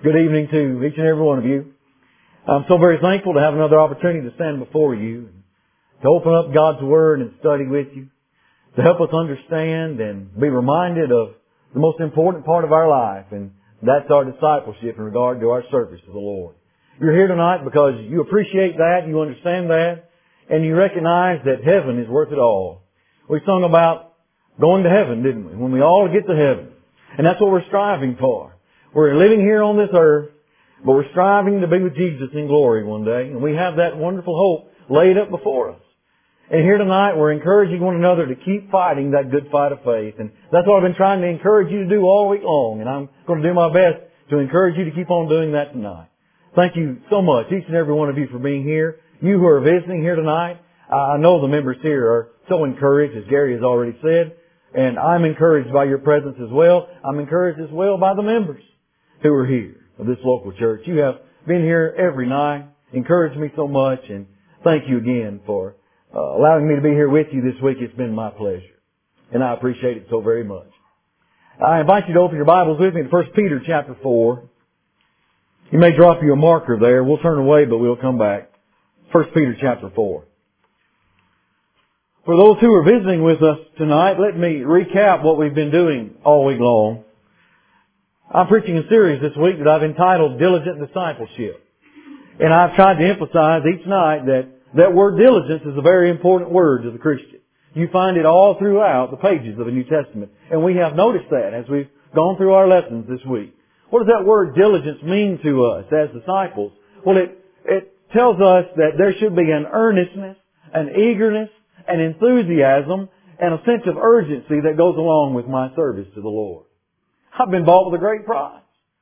Good evening to each and every one of you. I'm so very thankful to have another opportunity to stand before you, to open up God's Word and study with you, to help us understand and be reminded of the most important part of our life, and that's our discipleship in regard to our service to the Lord. You're here tonight because you appreciate that, you understand that, and you recognize that heaven is worth it all. We sung about going to heaven, didn't we? When we all get to heaven. And that's what we're striving for. We're living here on this earth, but we're striving to be with Jesus in glory one day. And we have that wonderful hope laid up before us. And here tonight we're encouraging one another to keep fighting that good fight of faith. And that's what I've been trying to encourage you to do all week long. And I'm going to do my best to encourage you to keep on doing that tonight. Thank you so much, each and every one of you, for being here. You who are visiting here tonight, I know the members here are so encouraged, as Gary has already said. And I'm encouraged by your presence as well. I'm encouraged as well by the members who are here of this local church. You have been here every night, encouraged me so much, and thank you again for allowing me to be here with you this week. It's been my pleasure, and I appreciate it so very much. I invite you to open your Bibles with me to 1 Peter chapter 4. You may drop you a marker there. We'll turn away, but we'll come back. 1 Peter chapter 4. For those who are visiting with us tonight, let me recap what we've been doing all week long. I'm preaching a series this week that I've entitled Diligent Discipleship. And I've tried to emphasize each night that word diligence is a very important word to the Christian. You find it all throughout the pages of the New Testament. And we have noticed that as we've gone through our lessons this week. What does that word diligence mean to us as disciples? Well, it tells us that there should be an earnestness, an eagerness, an enthusiasm, and a sense of urgency that goes along with my service to the Lord. I've been bought with a great price.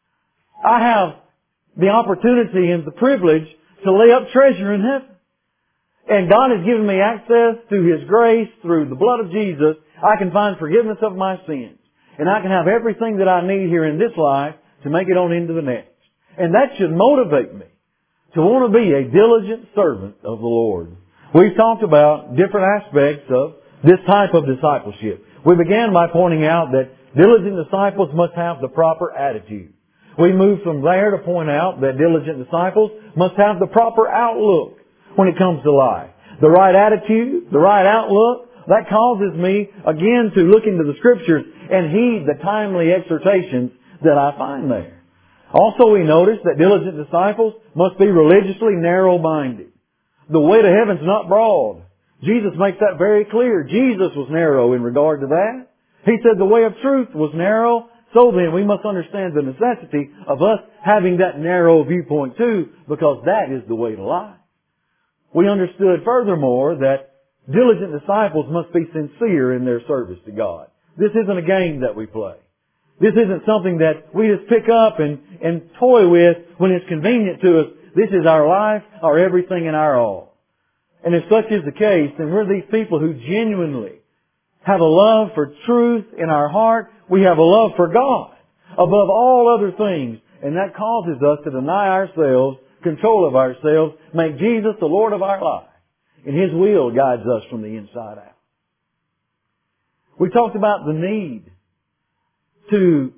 I have the opportunity and the privilege to lay up treasure in heaven. And God has given me access to His grace through the blood of Jesus. I can find forgiveness of my sins. And I can have everything that I need here in this life to make it on into the next. And that should motivate me to want to be a diligent servant of the Lord. We've talked about different aspects of this type of discipleship. We began by pointing out that diligent disciples must have the proper attitude. We moved from there to point out that diligent disciples must have the proper outlook when it comes to life. The right attitude, the right outlook, that causes me again to look into the Scriptures and heed the timely exhortations that I find there. Also, we notice that diligent disciples must be religiously narrow-minded. The way to heaven's not broad. Jesus makes that very clear. Jesus was narrow in regard to that. He said the way of truth was narrow. So then we must understand the necessity of us having that narrow viewpoint too, because that is the way to life. We understood furthermore that diligent disciples must be sincere in their service to God. This isn't a game that we play. This isn't something that we just pick up and toy with when it's convenient to us. This is our life, our everything, and our all. And if such is the case, then we're these people who genuinely have a love for truth in our heart. We have a love for God above all other things. And that causes us to deny ourselves, control of ourselves, make Jesus the Lord of our life. And His will guides us from the inside out. We talked about the need to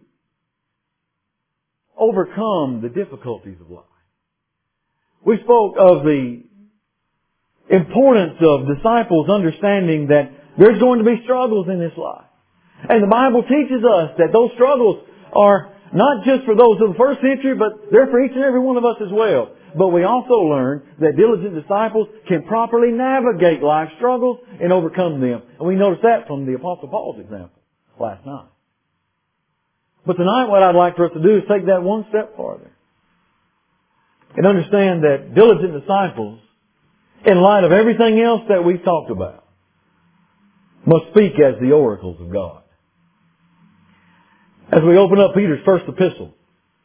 overcome the difficulties of life. We spoke of the importance of disciples understanding that there's going to be struggles in this life. And the Bible teaches us that those struggles are not just for those of the first century, but they're for each and every one of us as well. But we also learn that diligent disciples can properly navigate life's struggles and overcome them. And we noticed that from the Apostle Paul's example last night. But tonight what I'd like for us to do is take that one step farther. And understand that diligent disciples, in light of everything else that we've talked about, must speak as the oracles of God. As we open up Peter's first epistle,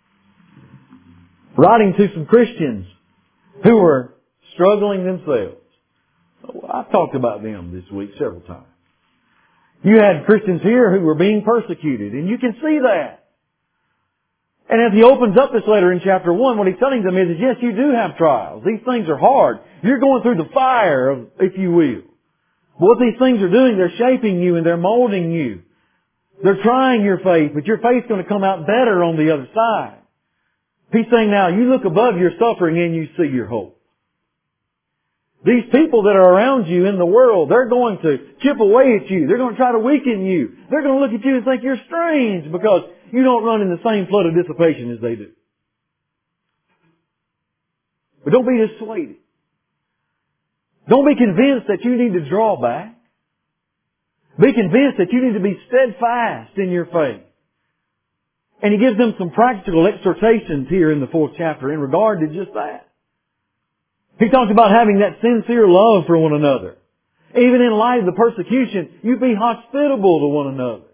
writing to some Christians who were struggling themselves. I've talked about them this week several times. You had Christians here who were being persecuted, and you can see that. And as he opens up this letter in chapter 1, what he's telling them is, yes, you do have trials. These things are hard. You're going through the fire, if you will. But what these things are doing, they're shaping you and they're molding you. They're trying your faith, but your faith's going to come out better on the other side. He's saying now, you look above your suffering and you see your hope. These people that are around you in the world, they're going to chip away at you. They're going to try to weaken you. They're going to look at you and think you're strange because you don't run in the same flood of dissipation as they do. But don't be dissuaded. Don't be convinced that you need to draw back. Be convinced that you need to be steadfast in your faith. And he gives them some practical exhortations here in the 4th chapter in regard to just that. He talks about having that sincere love for one another. Even in light of the persecution, you be hospitable to one another.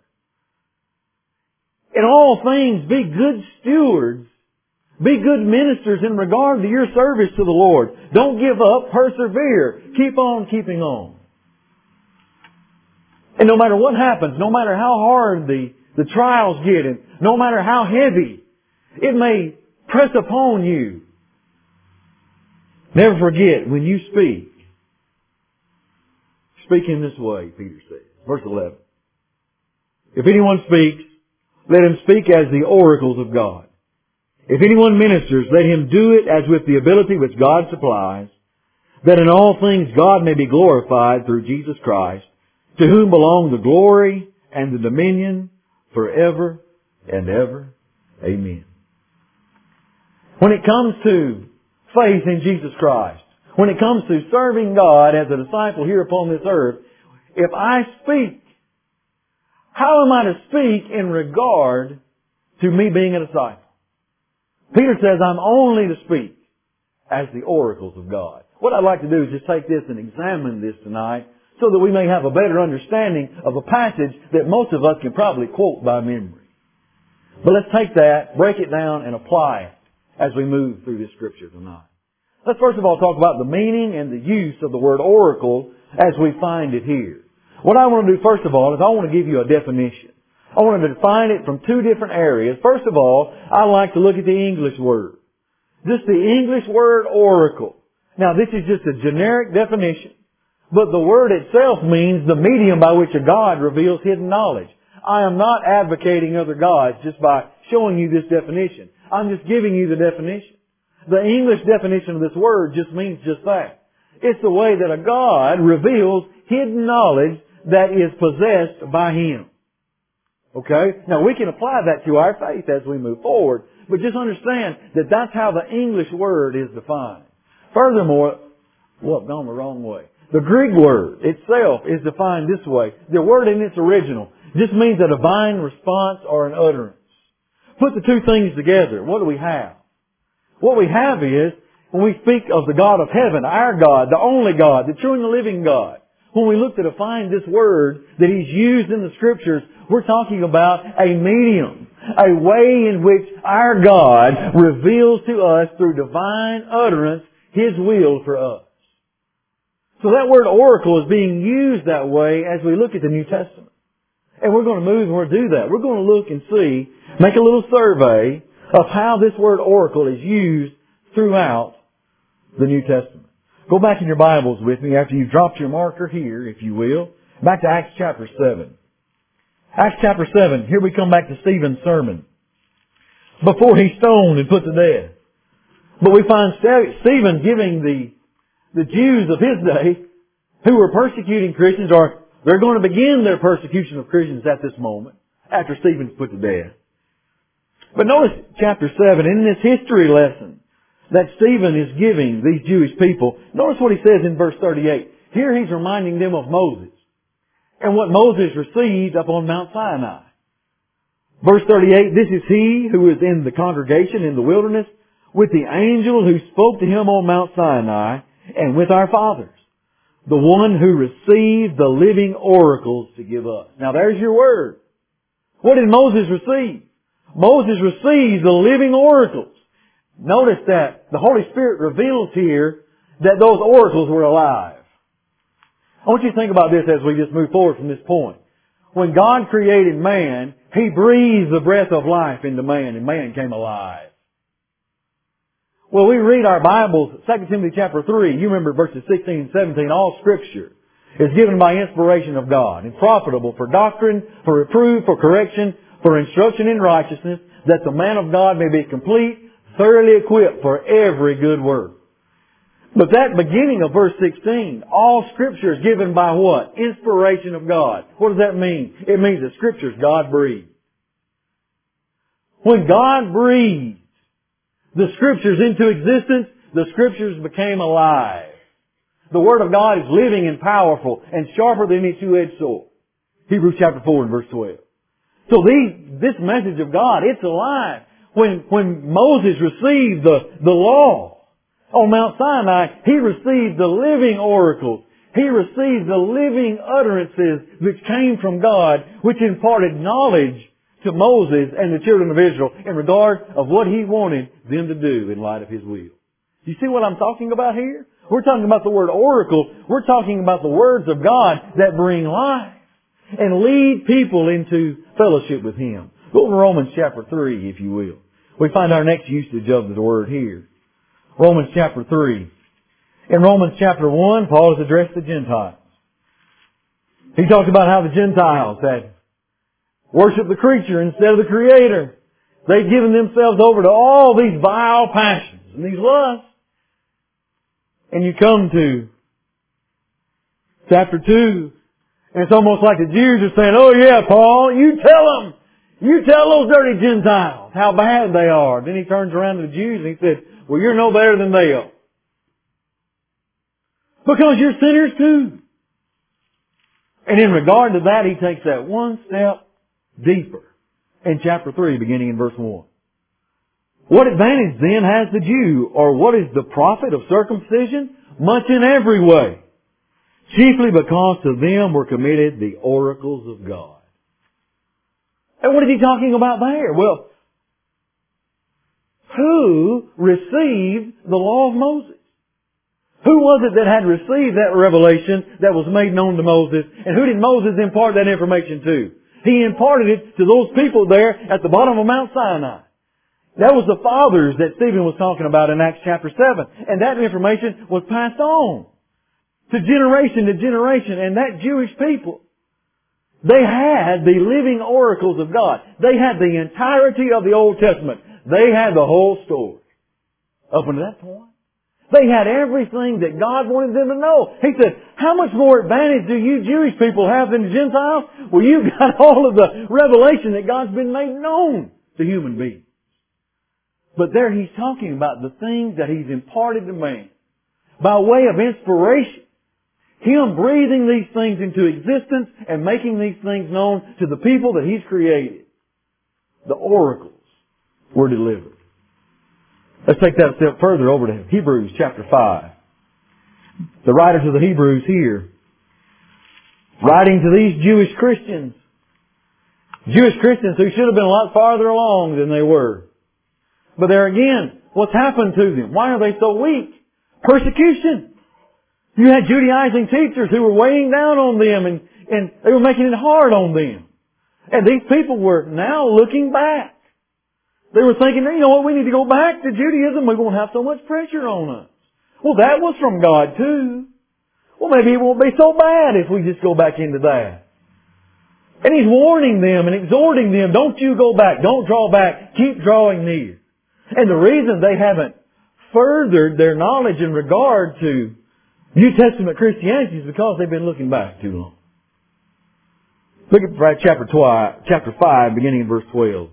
In all things, be good stewards. Be good ministers in regard to your service to the Lord. Don't give up. Persevere. Keep on keeping on. And no matter what happens, no matter how hard the trials get, and no matter how heavy it may press upon you, never forget, when you speak in this way, Peter says. Verse 11. If anyone speaks, let him speak as the oracles of God. If anyone ministers, let him do it as with the ability which God supplies, that in all things God may be glorified through Jesus Christ, to whom belong the glory and the dominion forever and ever. Amen. When it comes to faith in Jesus Christ, when it comes to serving God as a disciple here upon this earth, if I speak, how am I to speak in regard to me being a disciple? Peter says, I'm only to speak as the oracles of God. What I'd like to do is just take this and examine this tonight so that we may have a better understanding of a passage that most of us can probably quote by memory. But let's take that, break it down, and apply it as we move through this Scripture tonight. Let's first of all talk about the meaning and the use of the word oracle as we find it here. What I want to do first of all is I want to give you a definition. I want to define it from two different areas. First of all, I like to look at the English word. Just the English word oracle. Now this is just a generic definition, but the word itself means the medium by which a God reveals hidden knowledge. I am not advocating other gods just by showing you this definition. I'm just giving you the definition. The English definition of this word just means just that. It's the way that a God reveals hidden knowledge that is possessed by Him. Okay? Now we can apply that to our faith as we move forward, but just understand that that's how the English word is defined. Furthermore, I've gone the wrong way. The Greek word itself is defined this way. The word in its original just means a divine response or an utterance. Put the two things together. What do we have? What we have is, when we speak of the God of heaven, our God, the only God, the true and the living God, when we look to define this word that He's used in the Scriptures, we're talking about a medium, a way in which our God reveals to us through divine utterance His will for us. So that word oracle is being used that way as we look at the New Testament. And we're going to move and we're going to do that. We're going to look and see, make a little survey of how this word oracle is used throughout the New Testament. Go back in your Bibles with me after you've dropped your marker here, if you will, back to Acts chapter 7. Acts chapter 7, here we come back to Stephen's sermon before he's stoned and put to death. But we find Stephen giving the Jews of his day who were persecuting Christians, or they're going to begin their persecution of Christians at this moment, after Stephen's put to death. But notice chapter 7, in this history lesson that Stephen is giving these Jewish people, notice what he says in verse 38. Here he's reminding them of Moses and what Moses received up on Mount Sinai. Verse 38, this is he who is in the congregation in the wilderness with the angel who spoke to him on Mount Sinai and with our fathers, the one who received the living oracles to give us. Now there's your word. What did Moses receive? Moses received the living oracles. Notice that the Holy Spirit reveals here that those oracles were alive. I want you to think about this as we just move forward from this point. When God created man, He breathed the breath of life into man, and man came alive. Well, we read our Bibles, 2 Timothy chapter 3, you remember verses 16 and 17, all Scripture is given by inspiration of God and profitable for doctrine, for reproof, for correction, for instruction in righteousness, that the man of God may be complete, thoroughly equipped for every good work. But that beginning of verse 16, all Scripture is given by what? Inspiration of God. What does that mean? It means that Scripture is God-breathed. When God breathed the Scriptures into existence, the Scriptures became alive. The Word of God is living and powerful and sharper than any two-edged sword. Hebrews chapter 4 and verse 12. So this message of God, it's alive. When Moses received the law on Mount Sinai, he received the living oracles. He received the living utterances which came from God, which imparted knowledge to Moses and the children of Israel in regard of what He wanted them to do in light of His will. You see what I'm talking about here? We're talking about the word oracle. We're talking about the words of God that bring life and lead people into fellowship with Him. Go to Romans chapter 3, if you will. We find our next usage of the word here. Romans chapter 3. In Romans chapter 1, Paul has addressed the Gentiles. He talks about how the Gentiles had worshiped the creature instead of the Creator. They'd given themselves over to all these vile passions and these lusts. And you come to chapter 2, and it's almost like the Jews are saying, "Oh yeah, Paul, you tell them. You tell those dirty Gentiles how bad they are." Then he turns around to the Jews and he said, "Well, you're no better than they are. Because you're sinners too." And in regard to that, he takes that one step deeper in chapter 3, beginning in verse 1. "What advantage then has the Jew, or what is the profit of circumcision? Much in every way. Chiefly because to them were committed the oracles of God." And what is he talking about there? Well, who received the law of Moses? Who was it that had received that revelation that was made known to Moses? And who did Moses impart that information to? He imparted it to those people there at the bottom of Mount Sinai. That was the fathers that Stephen was talking about in Acts chapter 7. And that information was passed on to generation. And that Jewish people, they had the living oracles of God. They had the entirety of the Old Testament. They had the whole story. Up until that point, they had everything that God wanted them to know. He said, "How much more advantage do you Jewish people have than the Gentiles?" Well, you've got all of the revelation that God's been made known to human beings. But there He's talking about the things that He's imparted to man by way of inspiration. Him breathing these things into existence and making these things known to the people that He's created. The oracles were delivered. Let's take that a step further over to Hebrews chapter 5. The writers of the Hebrews here, writing to these Jewish Christians who should have been a lot farther along than they were. But there again, what's happened to them? Why are they so weak? Persecution. You had Judaizing teachers who were weighing down on them and they were making it hard on them. And these people were now looking back. They were thinking, you know what, we need to go back to Judaism. We won't have so much pressure on us. Well, that was from God too. Well, maybe it won't be so bad if we just go back into that. And He's warning them and exhorting them, don't you go back, don't draw back, keep drawing near. And the reason they haven't furthered their knowledge in regard to New Testament Christianity is because they've been looking back too long. Look at chapter 5, beginning in verse 12.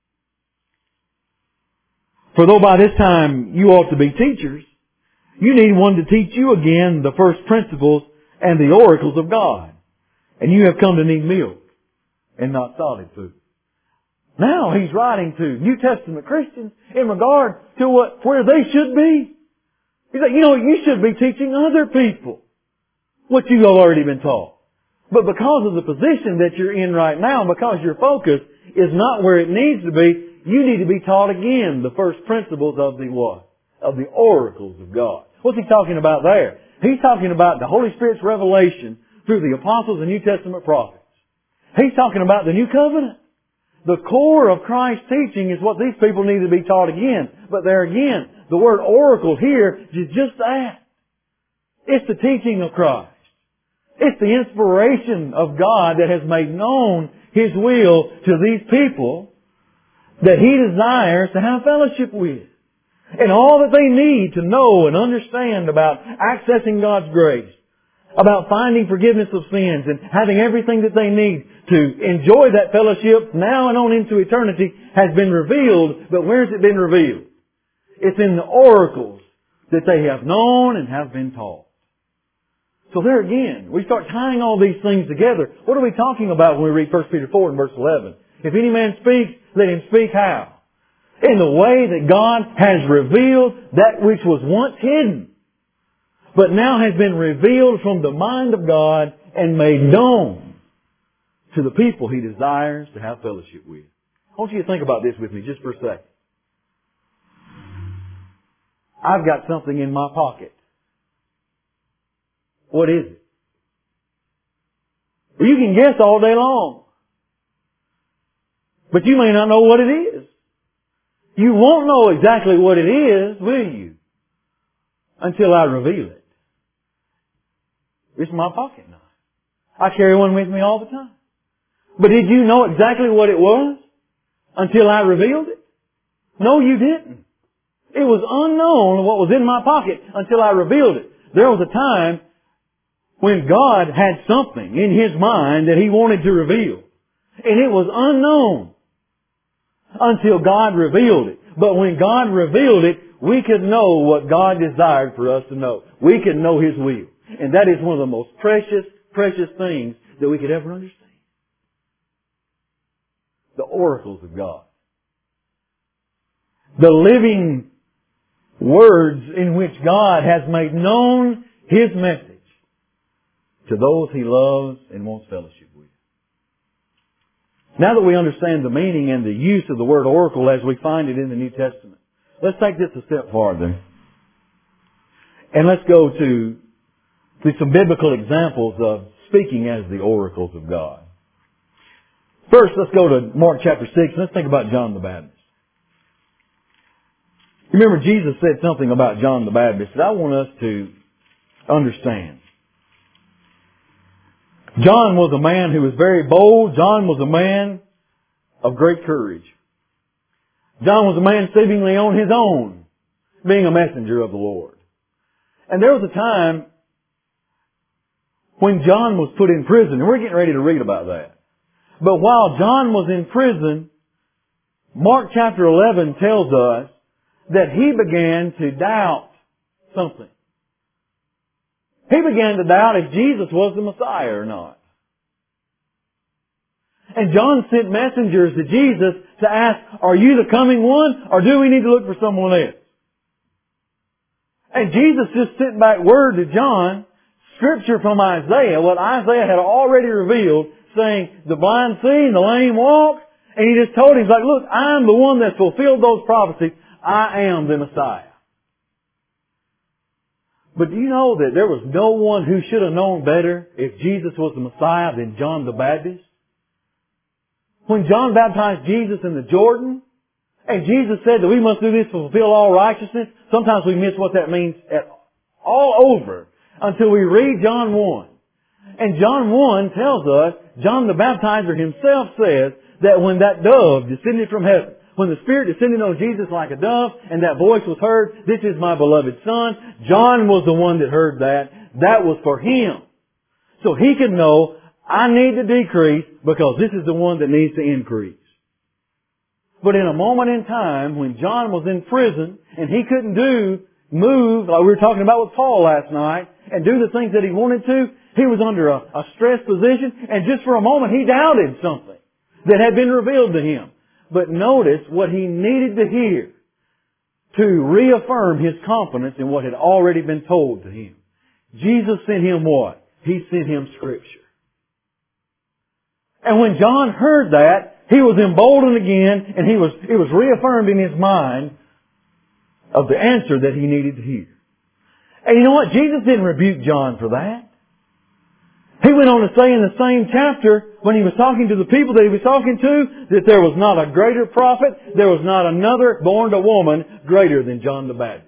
"For though by this time you ought to be teachers, you need one to teach you again the first principles and the oracles of God. And you have come to need milk and not solid food." Now He's writing to New Testament Christians in regard to where they should be. He's like, you should be teaching other people what you've already been taught. But because of the position that you're in right now, because your focus is not where it needs to be, you need to be taught again the first principles of the what? Of the oracles of God. What's He talking about there? He's talking about the Holy Spirit's revelation through the apostles and New Testament prophets. He's talking about the New Covenant. The core of Christ's teaching is what these people need to be taught again. But there again, the word oracle here is just that. It's the teaching of Christ. It's the inspiration of God that has made known His will to these people that He desires to have fellowship with. And all that they need to know and understand about accessing God's grace, about finding forgiveness of sins and having everything that they need to enjoy that fellowship now and on into eternity has been revealed. But where has it been revealed? It's in the oracles that they have known and have been taught. So there again, we start tying all these things together. What are we talking about when we read 1 Peter 4 and verse 11? If any man speaks, let him speak how? In the way that God has revealed that which was once hidden, but now has been revealed from the mind of God and made known to the people He desires to have fellowship with. I want you to think about this with me just for a second. I've got something in my pocket. What is it? Well, you can guess all day long. But you may not know what it is. You won't know exactly what it is, will you? Until I reveal it. It's in my pocket now. I carry one with me all the time. But did you know exactly what it was until I revealed it? No, you didn't. It was unknown what was in my pocket until I revealed it. There was a time when God had something in His mind that He wanted to reveal. And it was unknown until God revealed it. But when God revealed it, we could know what God desired for us to know. We could know His will. And that is one of the most precious, precious things that we could ever understand. The oracles of God. The living words in which God has made known His message to those He loves and wants fellowship with. Now that we understand the meaning and the use of the word oracle as we find it in the New Testament, let's take this a step farther. And let's go to some biblical examples of speaking as the oracles of God. First, let's go to Mark chapter 6 and let's think about John the Baptist. Remember, Jesus said something about John the Baptist that I want us to understand. John was a man who was very bold. John was a man of great courage. John was a man seemingly on his own, being a messenger of the Lord. And there was a time when John was put in prison, and we're getting ready to read about that. But while John was in prison, Mark chapter 11 tells us that he began to doubt something. He began to doubt if Jesus was the Messiah or not. And John sent messengers to Jesus to ask, are you the coming one, or do we need to look for someone else? And Jesus just sent back word to John, Scripture from Isaiah, what Isaiah had already revealed, saying, the blind see and the lame walk. And he just told him, like, look, I'm the one that fulfilled those prophecies. I am the Messiah. But do you know that there was no one who should have known better if Jesus was the Messiah than John the Baptist? When John baptized Jesus in the Jordan, and Jesus said that we must do this to fulfill all righteousness, sometimes we miss what that means all over until we read John 1. And John 1 tells us, John the Baptizer himself says that when that dove descended from heaven, when the Spirit descended on Jesus like a dove and that voice was heard, this is my beloved Son, John was the one that heard that. That was for him. So he could know, I need to decrease because this is the one that needs to increase. But in a moment in time when John was in prison and he couldn't move like we were talking about with Paul last night and do the things that he wanted to, he was under a stressed position, and just for a moment he doubted something that had been revealed to him. But notice what he needed to hear to reaffirm his confidence in what had already been told to him. Jesus sent him what? He sent him Scripture. And when John heard that, he was emboldened again, and it was reaffirmed in his mind of the answer that he needed to hear. And you know what? Jesus didn't rebuke John for that. He went on to say in the same chapter, when he was talking to the people that he was talking to, that there was not a greater prophet, there was not another born to woman greater than John the Baptist.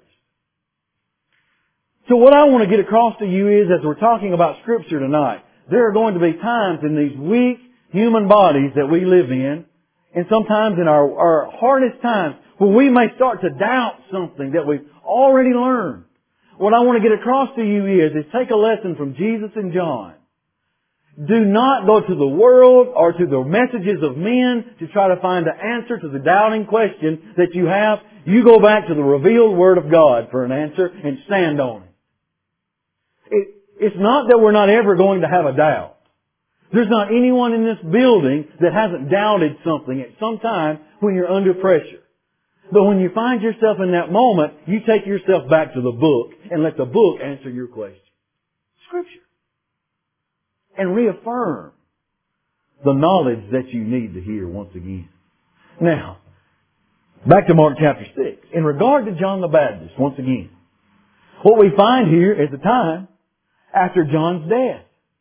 So what I want to get across to you is, as we're talking about Scripture tonight, there are going to be times in these weak human bodies that we live in and sometimes in our hardest times, when we may start to doubt something that we've already learned, what I want to get across to you is take a lesson from Jesus and John. Do not go to the world or to the messages of men to try to find the answer to the doubting question that you have. You go back to the revealed Word of God for an answer and stand on it. It's not that we're not ever going to have a doubt. There's not anyone in this building that hasn't doubted something at some time when you're under pressure. But when you find yourself in that moment, you take yourself back to the book and let the book answer your question. Scripture. And reaffirm the knowledge that you need to hear once again. Now, back to Mark chapter 6. In regard to John the Baptist, once again, what we find here is a time after John's death.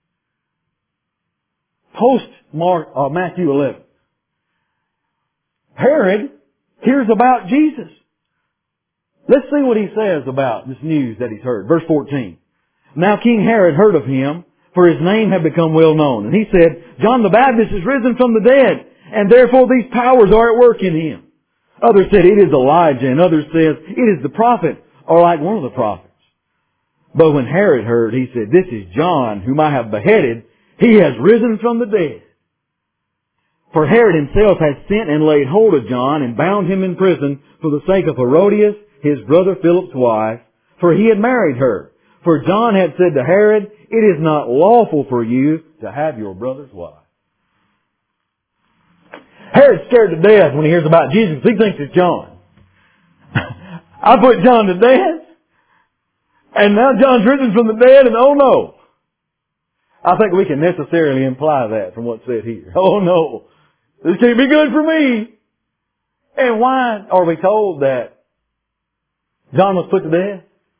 Post Matthew 11. Herod hears about Jesus. Let's see what he says about this news that he's heard. Verse 14. Now King Herod heard of him, for his name had become well known. And he said, John the Baptist is risen from the dead, and therefore these powers are at work in him. Others said, it is Elijah, and others said, it is the prophet, or like one of the prophets. But when Herod heard, he said, this is John, whom I have beheaded. He has risen from the dead. For Herod himself had sent and laid hold of John and bound him in prison for the sake of Herodias, his brother Philip's wife, for he had married her. For John had said to Herod, it is not lawful for you to have your brother's wife. Herod's scared to death when he hears about Jesus. He thinks it's John. I put John to death, and now John's risen from the dead, and oh no. I think we can necessarily imply that from what's said here. Oh no, this can't be good for me. And why are we told that John was put to death?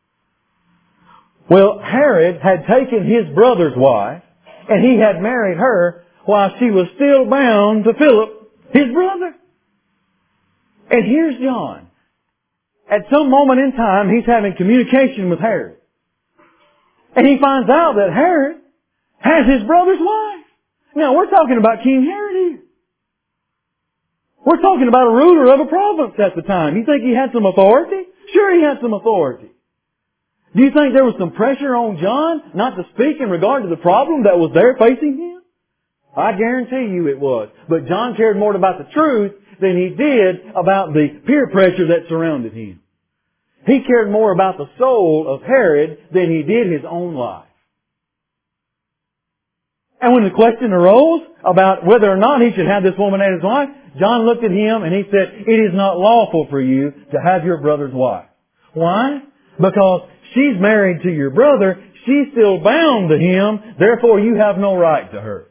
Well, Herod had taken his brother's wife, and he had married her while she was still bound to Philip, his brother. And here's John. At some moment in time, he's having communication with Herod. And he finds out that Herod has his brother's wife. Now, we're talking about King Herod here. We're talking about a ruler of a province at the time. You think he had some authority? Sure, he had some authority. Do you think there was some pressure on John not to speak in regard to the problem that was there facing him? I guarantee you it was. But John cared more about the truth than he did about the peer pressure that surrounded him. He cared more about the soul of Herod than he did his own life. And when the question arose about whether or not he should have this woman as his wife, John looked at him and he said, it is not lawful for you to have your brother's wife. Why? Because she's married to your brother. She's still bound to him. Therefore, you have no right to her.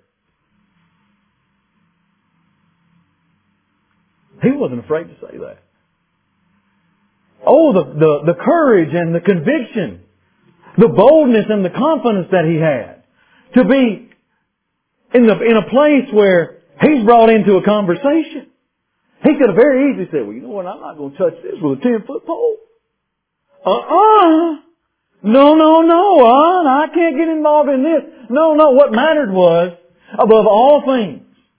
He wasn't afraid to say that. Oh, the courage and the conviction, the boldness and the confidence that he had to be in a place where he's brought into a conversation. He could have very easily said, well, you know what, I'm not going to touch this with a 10-foot pole. No, I can't get involved in this. No, what mattered was, above all things,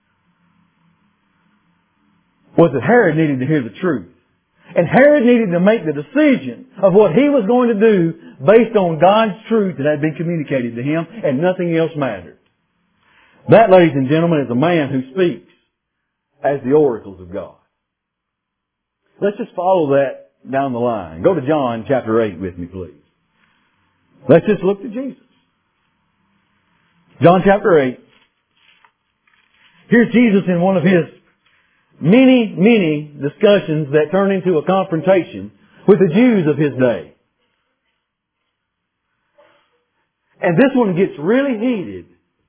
was that Herod needed to hear the truth. And Herod needed to make the decision of what he was going to do based on God's truth that had been communicated to him, and nothing else mattered. That, ladies and gentlemen, is a man who speaks as the oracles of God. Let's just follow that down the line. Go to John chapter 8 with me, please. Let's just look to Jesus. John chapter 8. Here's Jesus in one of his many discussions that turn into a confrontation with the Jews of his day. And this one gets really heated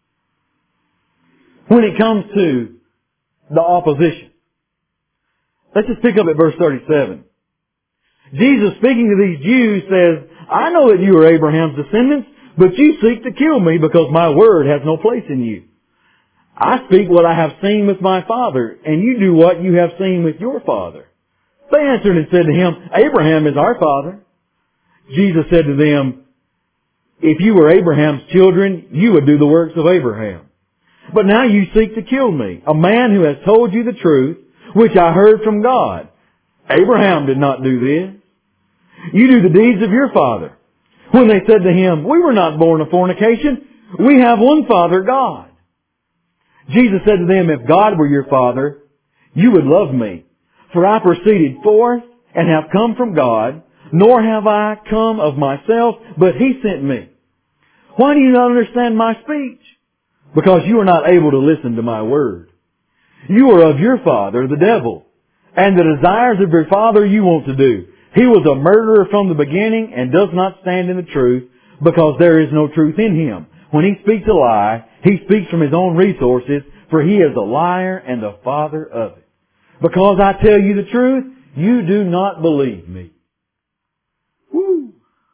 when it comes to the opposition. Let's just pick up at verse 37. Jesus, speaking to these Jews, says, I know that you are Abraham's descendants, but you seek to kill me because my word has no place in you. I speak what I have seen with my father, and you do what you have seen with your father. They answered and said to him, Abraham is our father. Jesus said to them, if you were Abraham's children, you would do the works of Abraham. But now you seek to kill me, a man who has told you the truth, which I heard from God. Abraham did not do this. You do the deeds of your father. When they said to him, we were not born of fornication. We have one Father, God. Jesus said to them, if God were your Father, you would love me. For I proceeded forth and have come from God, nor have I come of myself, but He sent me. Why do you not understand my speech? Because you are not able to listen to my word. You are of your father, the devil, and the desires of your father you want to do. He was a murderer from the beginning and does not stand in the truth, because there is no truth in him. When he speaks a lie, he speaks from his own resources, for he is a liar and the father of it. Because I tell you the truth, you do not believe me. Woo.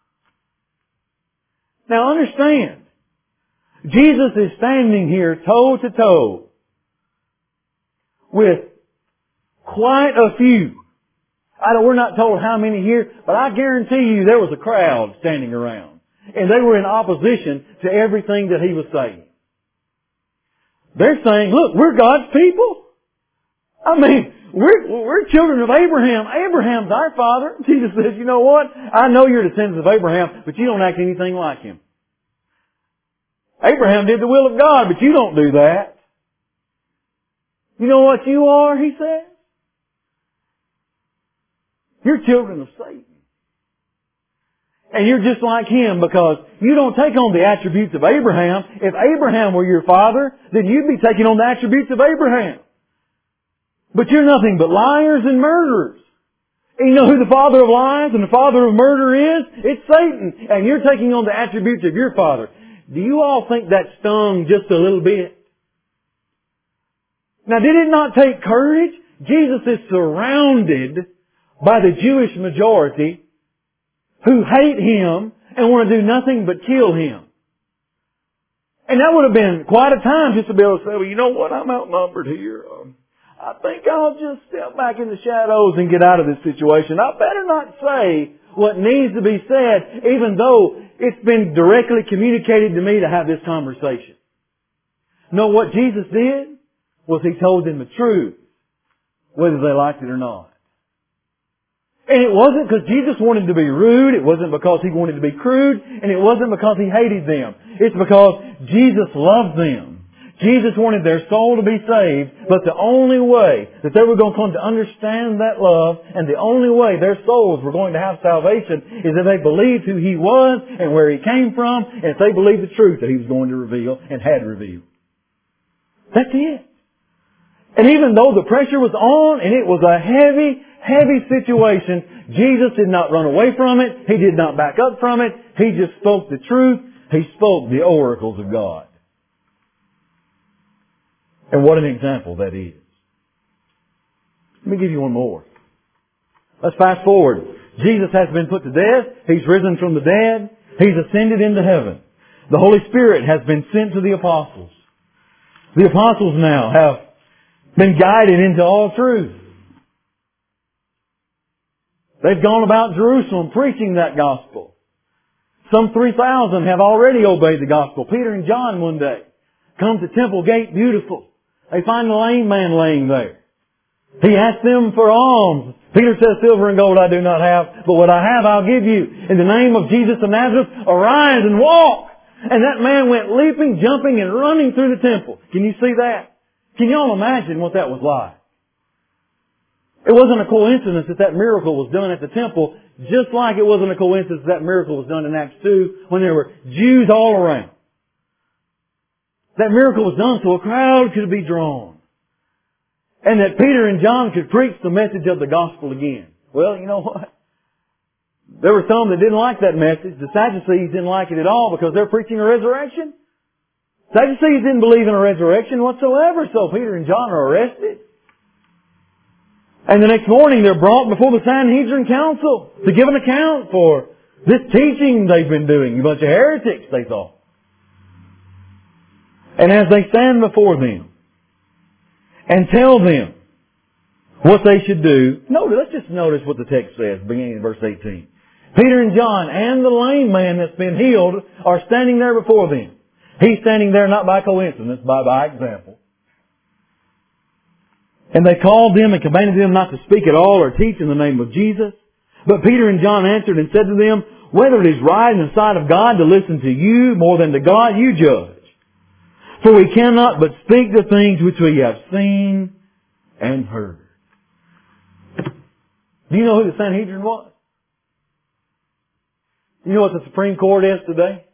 Now understand, Jesus is standing here toe to toe with quite a few. We're not told how many here, but I guarantee you there was a crowd standing around. And they were in opposition to everything that he was saying. They're saying, look, we're God's people. I mean, we're children of Abraham. Abraham's our father. Jesus says, you know what? I know you're descendants of Abraham, but you don't act anything like him. Abraham did the will of God, but you don't do that. You know what you are, he says? You're children of Satan. And you're just like him because you don't take on the attributes of Abraham. If Abraham were your father, then you'd be taking on the attributes of Abraham. But you're nothing but liars and murderers. And you know who the father of lies and the father of murder is? It's Satan. And you're taking on the attributes of your father. Do you all think that stung just a little bit? Now, did it not take courage? Jesus is surrounded by the Jewish majority who hate Him and want to do nothing but kill Him. And that would have been quite a time just to be able to say, well, you know what, I'm outnumbered here. I think I'll just step back in the shadows and get out of this situation. I better not say what needs to be said, even though it's been directly communicated to me to have this conversation. No, what Jesus did was He told them the truth, whether they liked it or not. And it wasn't because Jesus wanted to be rude, it wasn't because He wanted to be crude, and it wasn't because He hated them. It's because Jesus loved them. Jesus wanted their soul to be saved, but the only way that they were going to come to understand that love, and the only way their souls were going to have salvation, is if they believed who He was and where He came from, and if they believed the truth that He was going to reveal and had revealed. That's it. And even though the pressure was on, and it was a heavy situation, Jesus did not run away from it. He did not back up from it. He just spoke the truth. He spoke the oracles of God. And what an example that is. Let me give you one more. Let's fast forward. Jesus has been put to death. He's risen from the dead. He's ascended into heaven. The Holy Spirit has been sent to the apostles. The apostles now have been guided into all truth. They've gone about Jerusalem preaching that gospel. Some 3,000 have already obeyed the gospel. Peter and John one day come to Temple Gate Beautiful. They find the lame man laying there. He asks them for alms. Peter says, silver and gold I do not have, but what I have I'll give you. In the name of Jesus of Nazareth, arise and walk. And that man went leaping, jumping, and running through the temple. Can you see that? Can you all imagine what that was like? It wasn't a coincidence that that miracle was done at the temple, just like it wasn't a coincidence that miracle was done in Acts 2 when there were Jews all around. That miracle was done so a crowd could be drawn. And that Peter and John could preach the message of the gospel again. Well, you know what? There were some that didn't like that message. The Sadducees didn't like it at all because they're preaching a resurrection. Sadducees didn't believe in a resurrection whatsoever, so Peter and John are arrested. And the next morning they're brought before the Sanhedrin Council to give an account for this teaching they've been doing. A bunch of heretics, they thought. And as they stand before them and tell them what they should do, let's just notice what the text says, beginning in verse 18. Peter and John and the lame man that's been healed are standing there before them. He's standing there not by coincidence, but by example. And they called them and commanded them not to speak at all or teach in the name of Jesus. But Peter and John answered and said to them, whether it is right in the sight of God to listen to you more than to God, you judge. For we cannot but speak the things which we have seen and heard. Do you know who the Sanhedrin was? You know what the Supreme Court is today?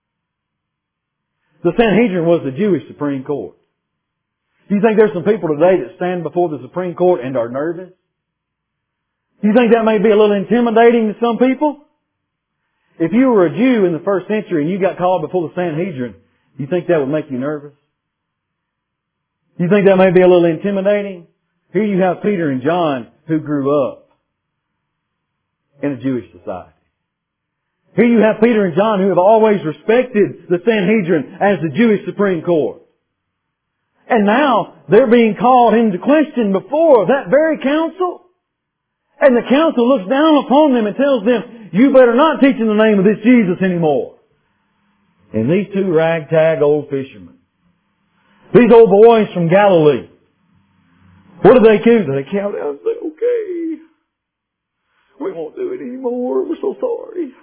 The Sanhedrin was the Jewish Supreme Court. Do you think there's some people today that stand before the Supreme Court and are nervous? Do you think that may be a little intimidating to some people? If you were a Jew in the first century and you got called before the Sanhedrin, do you think that would make you nervous? Do you think that may be a little intimidating? Here you have Peter and John who grew up in a Jewish society. Here you have Peter and John who have always respected the Sanhedrin as the Jewish Supreme Court. And now they're being called into question before that very council. And the council looks down upon them and tells them, you better not teach in the name of this Jesus anymore. And these two ragtag old fishermen, these old boys from Galilee, what do they do? They count out and say, okay, we won't do it anymore. We're so sorry.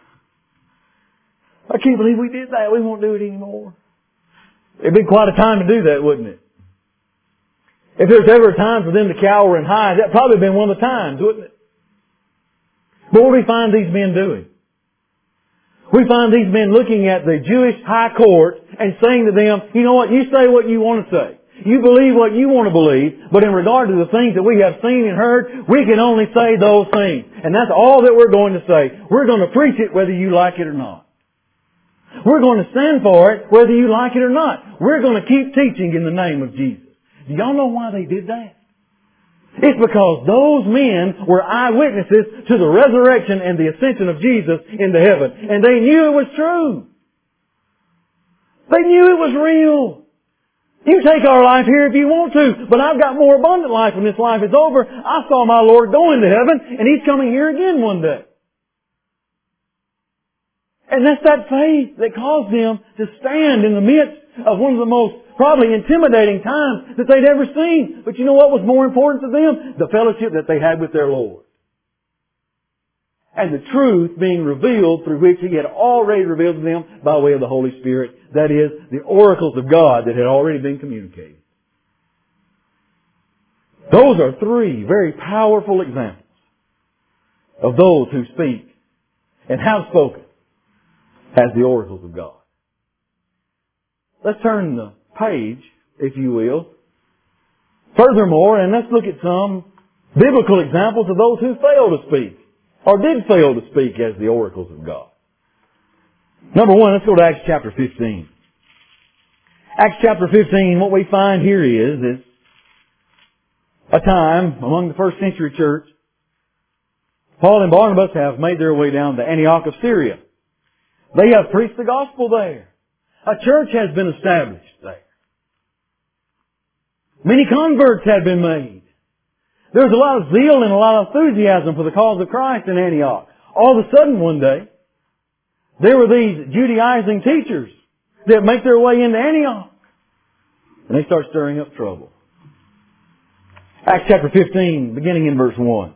I can't believe we did that. We won't do it anymore. It'd be quite a time to do that, wouldn't it? If there's ever a time for them to cower and hide, that'd probably been one of the times, wouldn't it? But what do we find these men doing? We find these men looking at the Jewish high court and saying to them, you know what, you say what you want to say. You believe what you want to believe, but in regard to the things that we have seen and heard, we can only say those things. And that's all that we're going to say. We're going to preach it whether you like it or not. We're going to stand for it whether you like it or not. We're going to keep teaching in the name of Jesus. Do y'all know why they did that? It's because those men were eyewitnesses to the resurrection and the ascension of Jesus into heaven. And they knew it was true. They knew it was real. You take our life here if you want to, but I've got more abundant life when this life is over. I saw my Lord go into heaven, and He's coming here again one day. And that's that faith that caused them to stand in the midst of one of the most probably intimidating times that they'd ever seen. But you know what was more important to them? The fellowship that they had with their Lord. And the truth being revealed through which He had already revealed to them by way of the Holy Spirit. That is, the oracles of God that had already been communicated. Those are three very powerful examples of those who speak and have spoken as the oracles of God. Let's turn the page, if you will. Furthermore, and let's look at some biblical examples of those who failed to speak, or did fail to speak as the oracles of God. Number one, let's go to Acts chapter 15. Acts chapter 15, what we find here is a time among the first century church. Paul and Barnabas have made their way down to Antioch of Syria. They have preached the gospel there. A church has been established there. Many converts have been made. There's a lot of zeal and a lot of enthusiasm for the cause of Christ in Antioch. All of a sudden one day, there were these Judaizing teachers that make their way into Antioch. And they start stirring up trouble. Acts chapter 15, beginning in verse 1.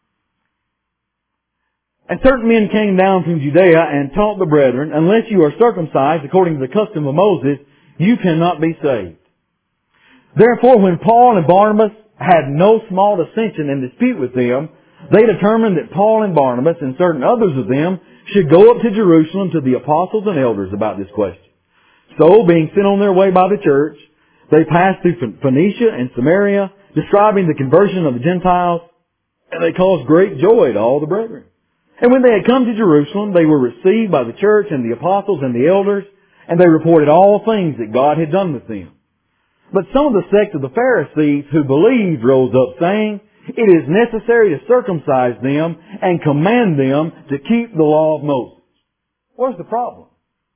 And certain men came down from Judea and taught the brethren, unless you are circumcised according to the custom of Moses, you cannot be saved. Therefore, when Paul and Barnabas had no small dissension and dispute with them, they determined that Paul and Barnabas and certain others of them should go up to Jerusalem to the apostles and elders about this question. So, being sent on their way by the church, they passed through Phoenicia and Samaria, describing the conversion of the Gentiles, and they caused great joy to all the brethren. And when they had come to Jerusalem, they were received by the church and the apostles and the elders, and they reported all things that God had done with them. But some of the sect of the Pharisees who believed rose up, saying, it is necessary to circumcise them and command them to keep the law of Moses. What's the problem?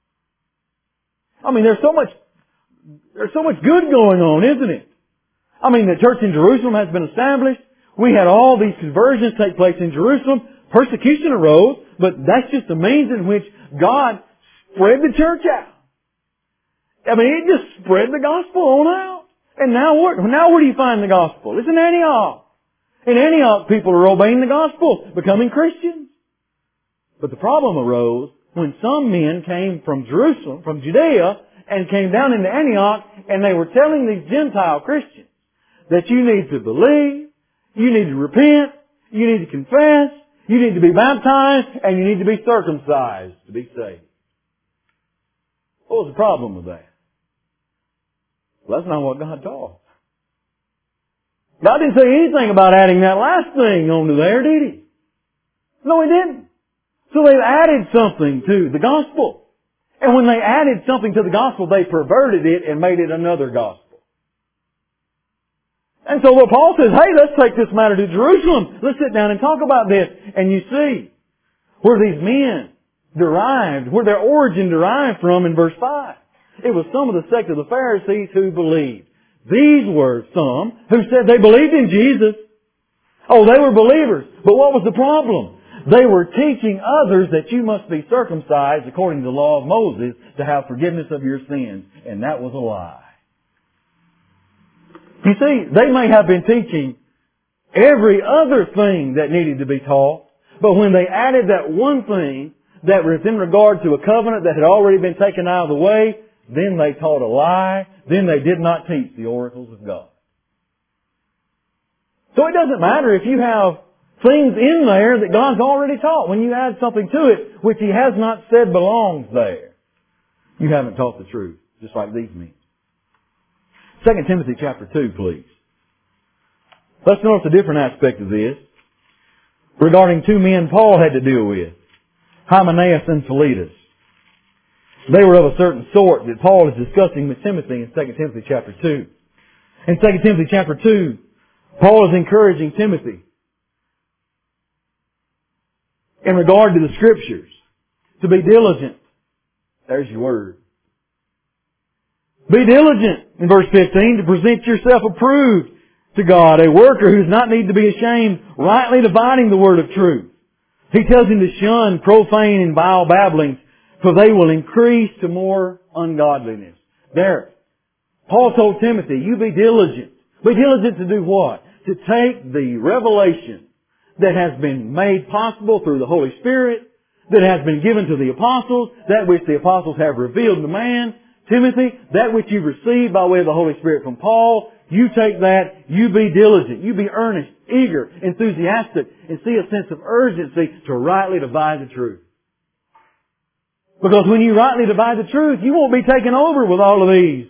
I mean, there's so much good going on, isn't it? I mean, the church in Jerusalem has been established. We had all these conversions take place in Jerusalem. Persecution arose, but that's just the means in which God spread the church out. I mean, it just spread the gospel on out. And now where do you find the gospel? It's in Antioch. In Antioch, people are obeying the gospel, becoming Christians. But the problem arose when some men came from Jerusalem, from Judea, and came down into Antioch, and they were telling these Gentile Christians that you need to believe, you need to repent, you need to confess, you need to be baptized, and you need to be circumcised to be saved. What was the problem with that? Well, that's not what God taught. God didn't say anything about adding that last thing onto there, did He? No, He didn't. So they've added something to the gospel. And when they added something to the gospel, they perverted it and made it another gospel. And so what Paul says, hey, let's take this matter to Jerusalem. Let's sit down and talk about this. And you see where these men derived, where their origin derived from in verse 5. It was some of the sect of the Pharisees who believed. These were some who said they believed in Jesus. Oh, they were believers. But what was the problem? They were teaching others that you must be circumcised according to the law of Moses to have forgiveness of your sins. And that was a lie. You see, they may have been teaching every other thing that needed to be taught, but when they added that one thing that was in regard to a covenant that had already been taken out of the way, then they taught a lie. Then they did not teach the oracles of God. So it doesn't matter if you have things in there that God's already taught. When you add something to it which He has not said belongs there, you haven't taught the truth, just like these men. 2 Timothy chapter 2, please. Let's notice a different aspect of this regarding two men Paul had to deal with, Hymenaeus and Philetus. They were of a certain sort that Paul is discussing with Timothy in 2 Timothy chapter 2. In 2 Timothy chapter 2, Paul is encouraging Timothy in regard to the Scriptures to be diligent. There's your word. Be diligent, in verse 15, to present yourself approved to God, a worker who does not need to be ashamed, rightly dividing the word of truth. He tells him to shun profane and vile babblings, for they will increase to more ungodliness. There. Paul told Timothy, you be diligent. Be diligent to do what? To take the revelation that has been made possible through the Holy Spirit, that has been given to the apostles, that which the apostles have revealed to man. Timothy, that which you've received by way of the Holy Spirit from Paul, you take that, you be diligent, you be earnest, eager, enthusiastic, and see a sense of urgency to rightly divide the truth. Because when you rightly divide the truth, you won't be taken over with all of these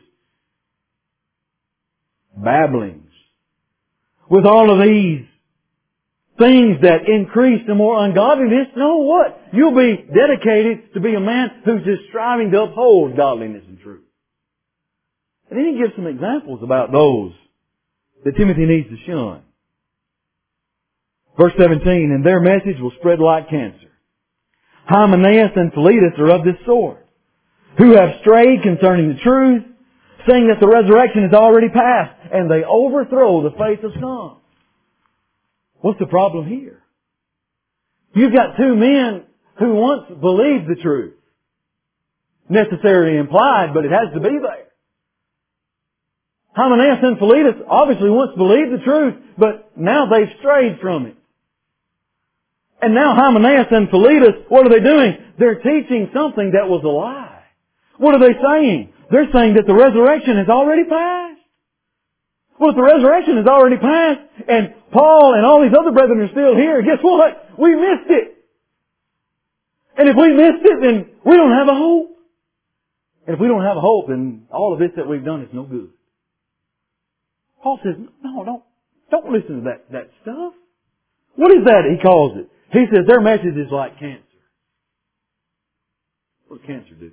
babblings, with all of these things that increase the more ungodliness. No, what? You'll be dedicated to be a man who's just striving to uphold godliness and truth. And then he gives some examples about those that Timothy needs to shun. Verse 17, and their message will spread like cancer. Hymenaeus and Philetus are of this sort, who have strayed concerning the truth, saying that the resurrection is already past, and they overthrow the faith of some. What's the problem here? You've got two men who once believed the truth. Necessarily implied, but it has to be there. Hymenaeus and Philetus obviously once believed the truth, but now they've strayed from it. And now Hymenaeus and Philetus, what are they doing? They're teaching something that was a lie. What are they saying? They're saying that the resurrection has already passed. Well, if the resurrection has already passed, and Paul and all these other brethren are still here, guess what? We missed it. And if we missed it, then we don't have a hope. And if we don't have a hope, then all of this that we've done is no good. Paul says, no, don't listen to that stuff. What is that he calls it? He says their message is like cancer. What does cancer do?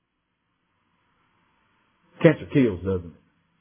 Cancer kills, doesn't it?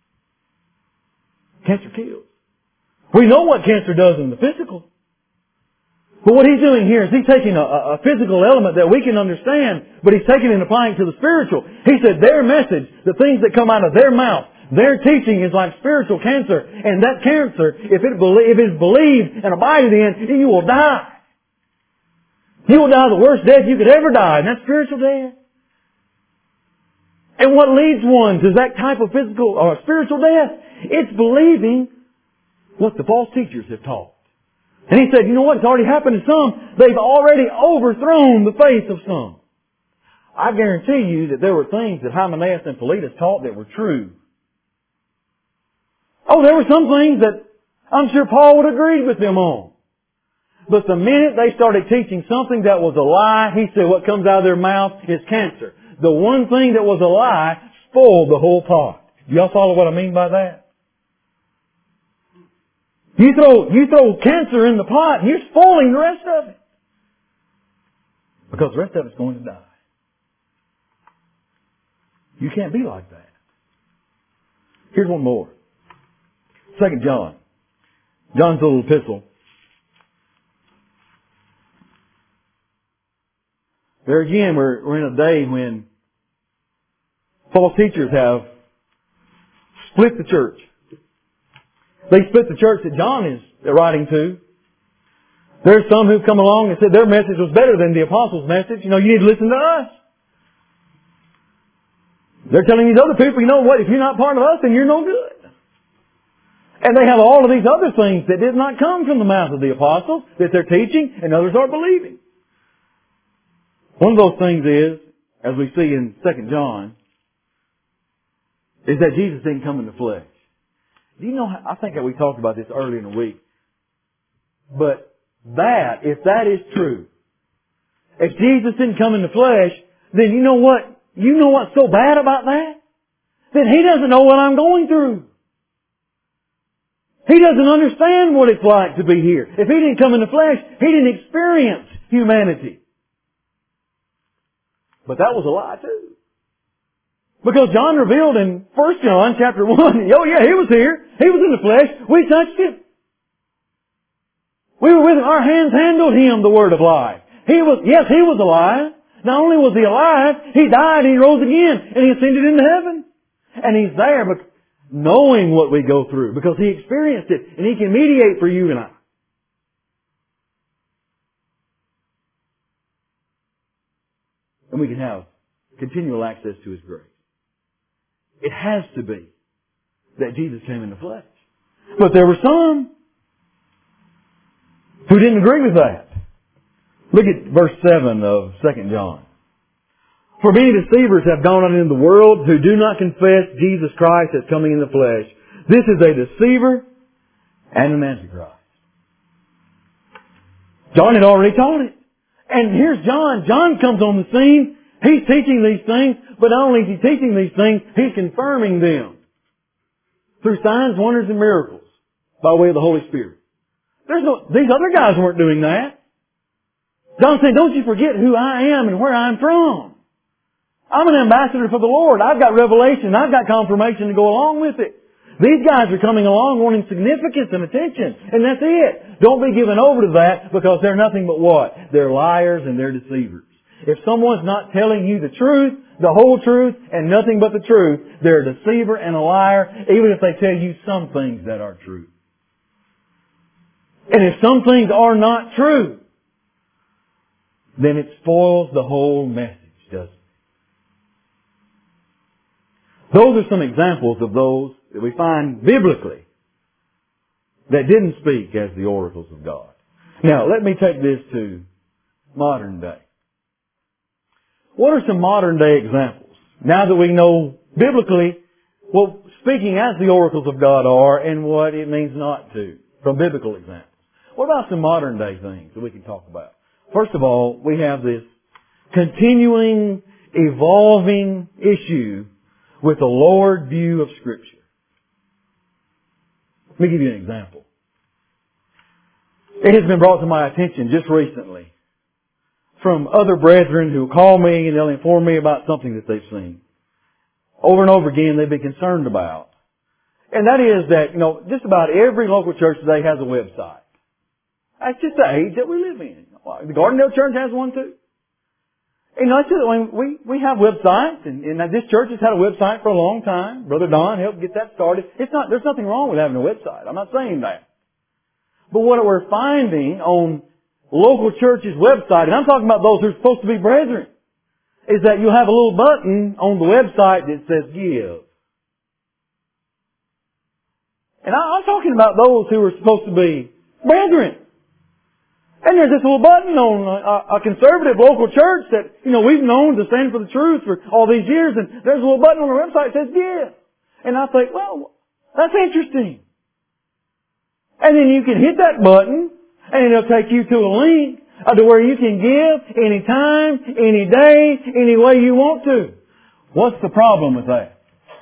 Cancer kills. We know what cancer does in the physical. But what he's doing here is he's taking a physical element that we can understand, but he's taking it and applying it to the spiritual. He said their message, the things that come out of their mouth, their teaching is like spiritual cancer. And that cancer, if it is believed and abided in, you will die. You will die the worst death you could ever die, and that's spiritual death. And what leads one to that type of physical or spiritual death It's believing what the false teachers have taught. And he said, you know what? It's already happened to some. They've already overthrown the faith of some. I guarantee you that there were things that Hymenaeus and Philetus taught that were true. Oh, there were some things that I'm sure Paul would agree with them on. But the minute they started teaching something that was a lie, he said what comes out of their mouth is cancer. The one thing that was a lie spoiled the whole pot. Do y'all follow what I mean by that? You throw cancer in the pot and you're spoiling the rest of it. Because the rest of it's going to die. You can't be like that. Here's one more. 2 John. John's little epistle. There again, we're in a day when false teachers have split the church. They split the church that John is writing to. There's some who've come along and said their message was better than the apostles' message. You need to listen to us. They're telling these other people, you know what, if you're not part of us, then you're no good. And they have all of these other things that did not come from the mouth of the apostles that they're teaching and others are believing. One of those things is, as we see in 2 John, is that Jesus didn't come in the flesh. Do you know, I think that we talked about this earlier in the week. But if that is true, if Jesus didn't come in the flesh, then you know what? You know what's so bad about that? Then He doesn't know what I'm going through. He doesn't understand what it's like to be here. If He didn't come in the flesh, He didn't experience humanity. But that was a lie too. Because John revealed in 1 John chapter 1, oh yeah, He was here. He was in the flesh. We touched Him. We were with Him. Our hands handled Him, the Word of life. He was alive. Not only was He alive, He died and He rose again. And He ascended into heaven. And He's there knowing what we go through. Because He experienced it. And He can mediate for you and I. And we can have continual access to His grace. It has to be that Jesus came in the flesh. But there were some who didn't agree with that. Look at verse 7 of 2 John. For many deceivers have gone out into the world who do not confess Jesus Christ as coming in the flesh. This is a deceiver and an antichrist. John had already taught it. And here's John. John comes on the scene. He's teaching these things, but not only is he teaching these things, he's confirming them through signs, wonders, and miracles by way of the Holy Spirit. These other guys weren't doing that. John said, don't you forget who I am and where I'm from. I'm an ambassador for the Lord. I've got revelation. I've got confirmation to go along with it. These guys are coming along wanting significance and attention. And that's it. Don't be given over to that because they're nothing but what? They're liars and they're deceivers. If someone's not telling you the truth, the whole truth, and nothing but the truth, they're a deceiver and a liar, even if they tell you some things that are true. And if some things are not true, then it spoils the whole message, doesn't it? Those are some examples of those that we find biblically that didn't speak as the oracles of God. Now, let me take this to modern day. What are some modern day examples? Now that we know biblically what speaking as the oracles of God are and what it means not to, from biblical examples. What about some modern day things that we can talk about? First of all, we have this continuing, evolving issue with the lowered view of Scripture. Let me give you an example. It has been brought to my attention just recently from other brethren who call me and they'll inform me about something that they've seen. Over and over again, they've been concerned about. And that is that, just about every local church today has a website. That's just the age that we live in. The Gardendale Church has one too. We have websites, and this church has had a website for a long time. Brother Don helped get that started. There's nothing wrong with having a website. I'm not saying that. But what we're finding on local churches' website, and I'm talking about those who are supposed to be brethren, is that you have a little button on the website that says give. And I'm talking about those who are supposed to be brethren. And there's this little button on a conservative local church that, we've known to stand for the truth for all these years, and there's a little button on the website that says give. And I think, well, that's interesting. And then you can hit that button, and it'll take you to a link to where you can give anytime, any day, any way you want to. What's the problem with that?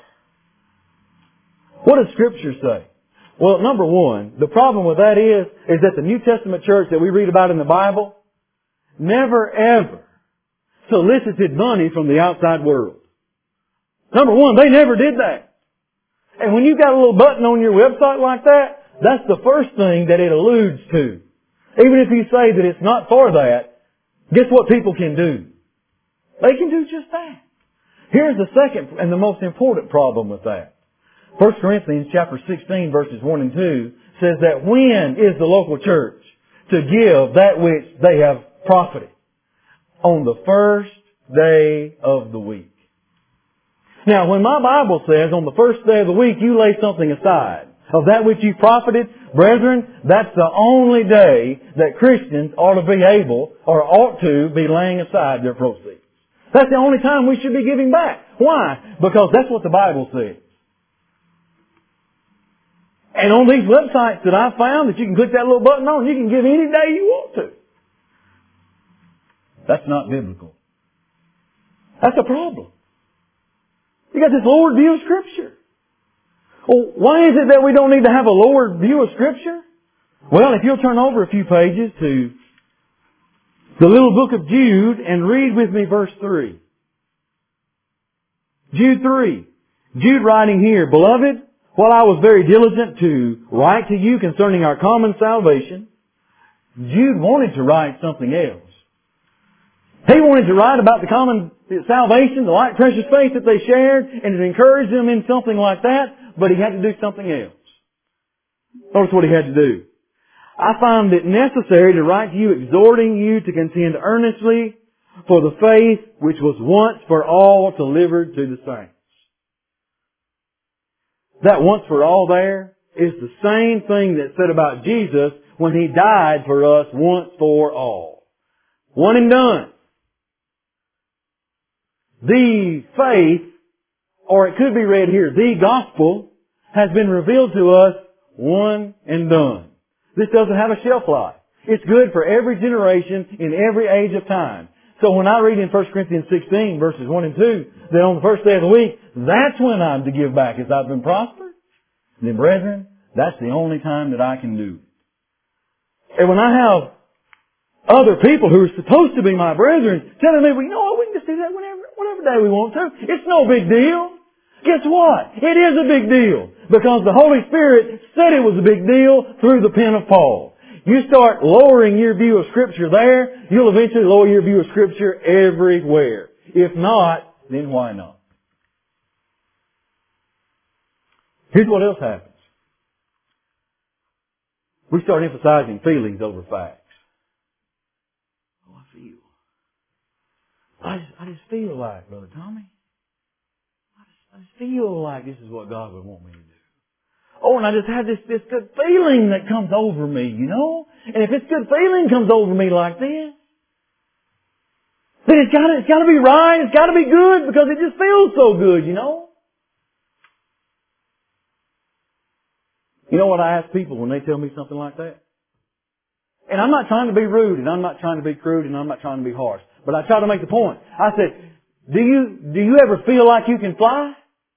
What does Scripture say? Well, number one, the problem with that is that the New Testament church that we read about in the Bible never ever solicited money from the outside world. Number one, they never did that. And when you've got a little button on your website like that, that's the first thing that it alludes to. Even if you say that it's not for that, guess what people can do? They can do just that. Here's the second and the most important problem with that. 1 Corinthians chapter 16 verses 1 and 2 says that when is the local church to give that which they have profited? On the first day of the week. Now, when my Bible says on the first day of the week you lay something aside of that which you profited, brethren, that's the only day that Christians ought to be able or ought to be laying aside their proceeds. That's the only time we should be giving back. Why? Because that's what the Bible says. And on these websites that I found that you can click that little button on, you can give any day you want to. That's not biblical. That's a problem. You got this lowered view of Scripture. Well, why is it that we don't need to have a lowered view of Scripture? Well, if you'll turn over a few pages to the little book of Jude and read with me verse 3. Jude 3. Jude writing here, Beloved, while I was very diligent to write to you concerning our common salvation, Jude wanted to write something else. He wanted to write about the common salvation, the light precious faith that they shared, and to encourage them in something like that, but he had to do something else. Notice what he had to do. I find it necessary to write to you exhorting you to contend earnestly for the faith which was once for all delivered to the saints. That once for all there is the same thing that's said about Jesus when He died for us once for all. One and done. The faith, or it could be read here, the gospel has been revealed to us one and done. This doesn't have a shelf life. It's good for every generation in every age of time. So when I read in 1 Corinthians 16 verses 1 and 2 that on the first day of the week, that's when I'm to give back as I've been prospered, then brethren, that's the only time that I can do it. And when I have other people who are supposed to be my brethren telling me, well, you know what, we can just do that whatever day we want to. It's no big deal. Guess what? It is a big deal. Because the Holy Spirit said it was a big deal through the pen of Paul. You start lowering your view of Scripture there, you'll eventually lower your view of Scripture everywhere. If not, then why not? Here's what else happens. We start emphasizing feelings over facts. Oh, I feel. I just feel like, Brother Tommy. I just feel like this is what God would want me to do. Oh, and I just have this good feeling that comes over me, you know? And if this good feeling comes over me like this, then it's gotta be right, it's gotta be good because it just feels so good, you know? You know what I ask people when they tell me something like that? And I'm not trying to be rude, and I'm not trying to be crude, and I'm not trying to be harsh. But I try to make the point. I said, do you ever feel like you can fly?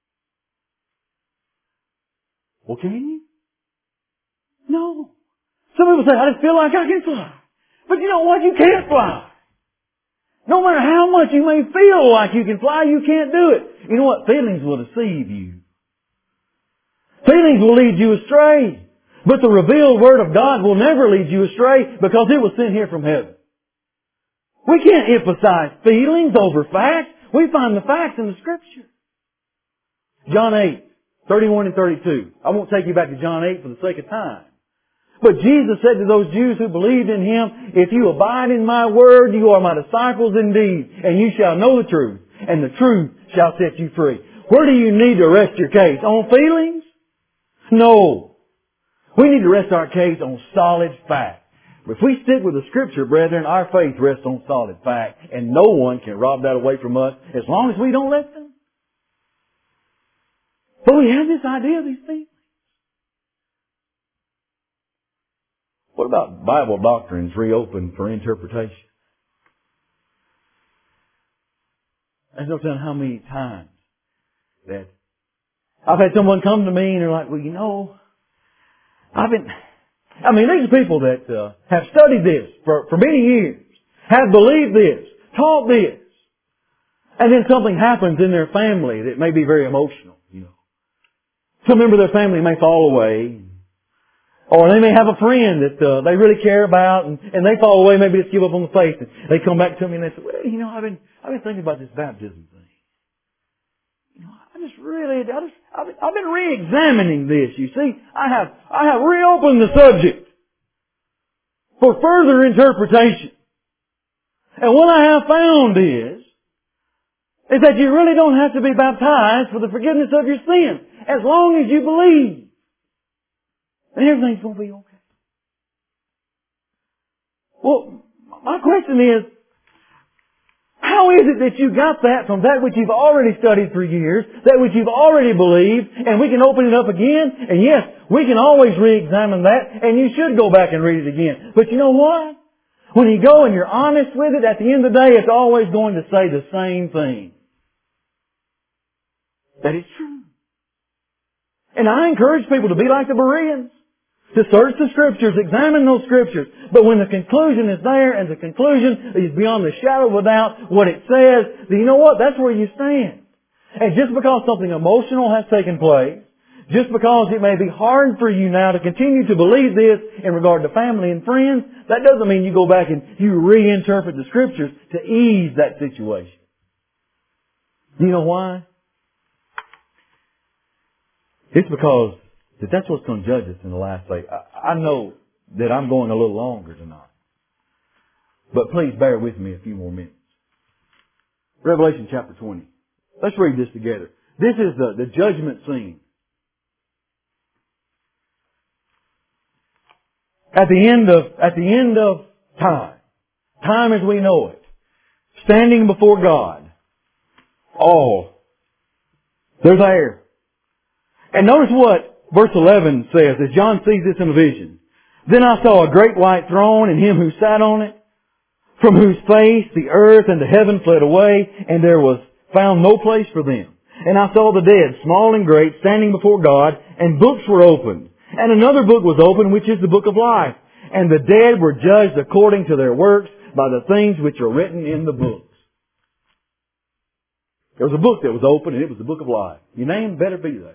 Well, can you? No. Some people say, I just feel like I can fly. But you know what? You can't fly. No matter how much you may feel like you can fly, you can't do it. You know what? Feelings will deceive you. Feelings will lead you astray. But the revealed Word of God will never lead you astray because it was sent here from heaven. We can't emphasize feelings over facts. We find the facts in the Scripture. John 8, 31 and 32. I won't take you back to John 8 for the sake of time. But Jesus said to those Jews who believed in Him, if you abide in my word, you are my disciples indeed, and you shall know the truth, and the truth shall set you free. Where do you need to rest your case? On feelings? No. We need to rest our case on solid fact. If we stick with the Scripture, brethren, our faith rests on solid fact, and no one can rob that away from us as long as we don't let them. But we have this idea of these things. What about Bible doctrines reopened for interpretation? There's no telling how many times that I've had someone come to me and they're like, well, you know, these are people that have studied this for many years, have believed this, taught this, and then something happens in their family that may be very emotional, you know. Some member of their family may fall away, or they may have a friend that they really care about, and they fall away, maybe just give up on the faith, and they come back to me and they say, well, you know, I've been thinking about this baptism thing. You know, I've been re-examining this, you see. I have reopened the subject for further interpretation. And what I have found is that you really don't have to be baptized for the forgiveness of your sins, as long as you believe. And everything's going to be okay. Well, my question is, how is it that you got that from that which you've already studied for years, that which you've already believed, and we can open it up again? And yes, we can always re-examine that, and you should go back and read it again. But you know what? When you go and you're honest with it, at the end of the day, it's always going to say the same thing. That it's true. And I encourage people to be like the Bereans. To search the Scriptures, examine those Scriptures. But when the conclusion is there, and the conclusion is beyond the shadow of a doubt what it says, then you know what? That's where you stand. And just because something emotional has taken place, just because it may be hard for you now to continue to believe this in regard to family and friends, that doesn't mean you go back and you reinterpret the Scriptures to ease that situation. Do you know why? It's because that's what's going to judge us in the last day. I know that I'm going a little longer tonight. But please bear with me a few more minutes. Revelation chapter 20. Let's read this together. This is the judgment scene. At the end of time as we know it, standing before God, they're there. And notice what Verse 11 says, as John sees this in a vision, then I saw a great white throne and Him who sat on it, from whose face the earth and the heaven fled away, and there was found no place for them. And I saw the dead, small and great, standing before God, and books were opened. And another book was opened, which is the book of life. And the dead were judged according to their works by the things which are written in the books. There was a book that was opened, and it was the book of life. Your name better be there.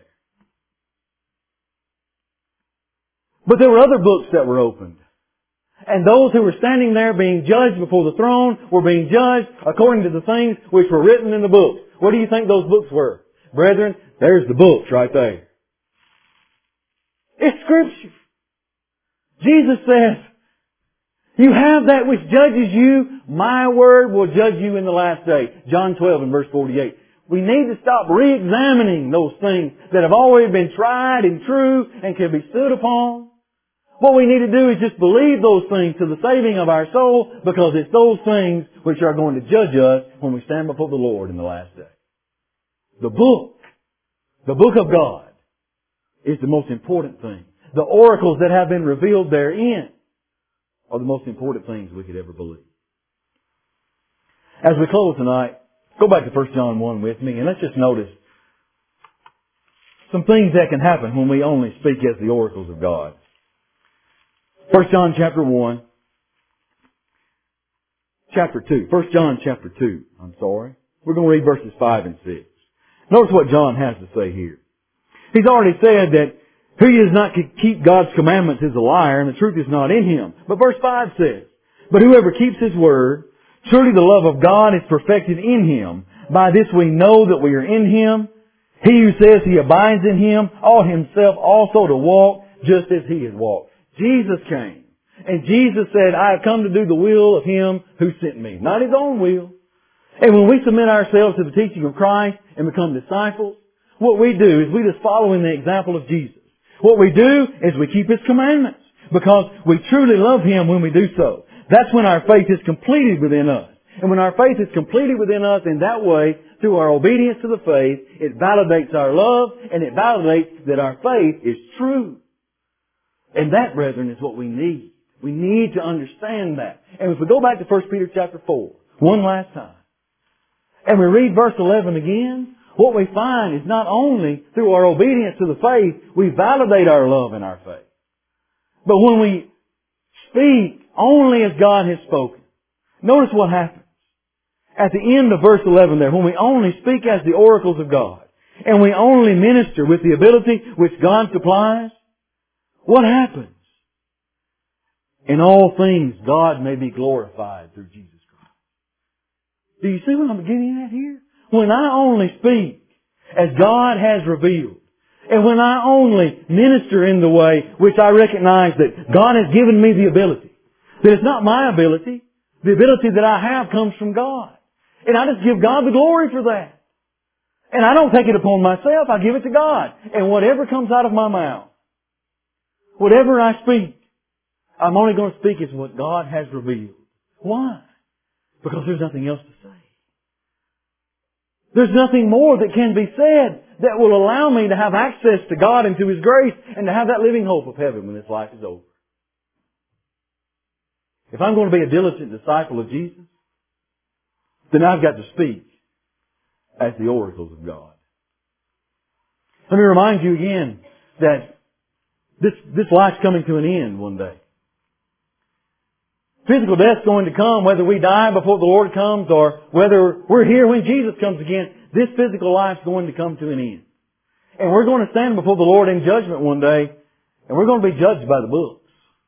But there were other books that were opened. And those who were standing there being judged before the throne were being judged according to the things which were written in the books. What do you think those books were? Brethren, there's the books right there. It's Scripture. Jesus says, you have that which judges you, my word will judge you in the last day. John 12 and verse 48. We need to stop re-examining those things that have already been tried and true and can be stood upon. What we need to do is just believe those things to the saving of our soul, because it's those things which are going to judge us when we stand before the Lord in the last day. The book of God, is the most important thing. The oracles that have been revealed therein are the most important things we could ever believe. As we close tonight, go back to 1 John 1 with me, and let's just notice some things that can happen when we only speak as the oracles of God. 1 John chapter 1. Chapter 2. 1 John chapter 2. We're going to read verses 5 and 6. Notice what John has to say here. He's already said that who does not keep God's commandments is a liar, and the truth is not in him. But verse 5 says, but whoever keeps His word, surely the love of God is perfected in him. By this we know that we are in Him. He who says he abides in Him ought himself also to walk just as He has walked. Jesus came, and Jesus said, I have come to do the will of Him who sent me. Not His own will. And when we submit ourselves to the teaching of Christ and become disciples, what we do is we just follow in the example of Jesus. What we do is we keep His commandments because we truly love Him when we do so. That's when our faith is completed within us. And when our faith is completed within us in that way, through our obedience to the faith, it validates our love and it validates that our faith is true. And that, brethren, is what we need. We need to understand that. And if we go back to 1 Peter chapter 4, one last time, and we read verse 11 again, what we find is not only through our obedience to the faith, we validate our love and our faith. But when we speak only as God has spoken, notice what happens. At the end of verse 11 there, when we only speak as the oracles of God, and we only minister with the ability which God supplies, what happens? In all things, God may be glorified through Jesus Christ. Do you see what I'm getting at here? When I only speak as God has revealed, and when I only minister in the way which I recognize that God has given me the ability, that it's not my ability, the ability that I have comes from God. And I just give God the glory for that. And I don't take it upon myself, I give it to God. And whatever comes out of my mouth, whatever I speak, I'm only going to speak as what God has revealed. Why? Because there's nothing else to say. There's nothing more that can be said that will allow me to have access to God and to His grace and to have that living hope of heaven when this life is over. If I'm going to be a diligent disciple of Jesus, then I've got to speak as the oracles of God. Let me remind you again that this life's coming to an end one day. Physical death's going to come, whether we die before the Lord comes or whether we're here when Jesus comes again. This physical life's going to come to an end. And we're going to stand before the Lord in judgment one day, and we're going to be judged by the books.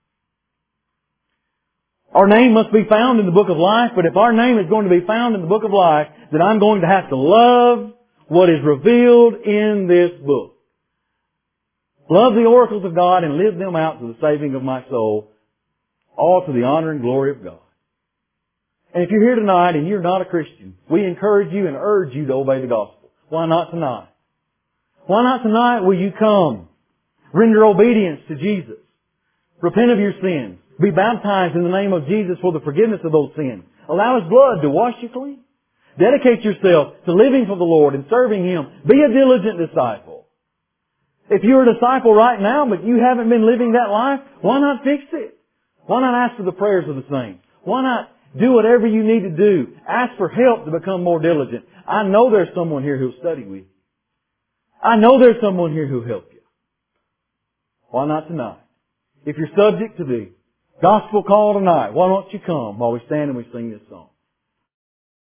Our name must be found in the book of life, but if our name is going to be found in the book of life, then I'm going to have to love what is revealed in this book. Love the oracles of God and live them out to the saving of my soul, all to the honor and glory of God. And if you're here tonight and you're not a Christian, we encourage you and urge you to obey the gospel. Why not tonight? Why not tonight will you come, render obedience to Jesus, repent of your sins, be baptized in the name of Jesus for the forgiveness of those sins, allow His blood to wash you clean, dedicate yourself to living for the Lord and serving Him, be a diligent disciple. If you're a disciple right now but you haven't been living that life, why not fix it? Why not ask for the prayers of the saints? Why not do whatever you need to do? Ask for help to become more diligent. I know there's someone here who'll study with you. I know there's someone here who'll help you. Why not tonight? If you're subject to the gospel call tonight, why don't you come while we stand and we sing this song?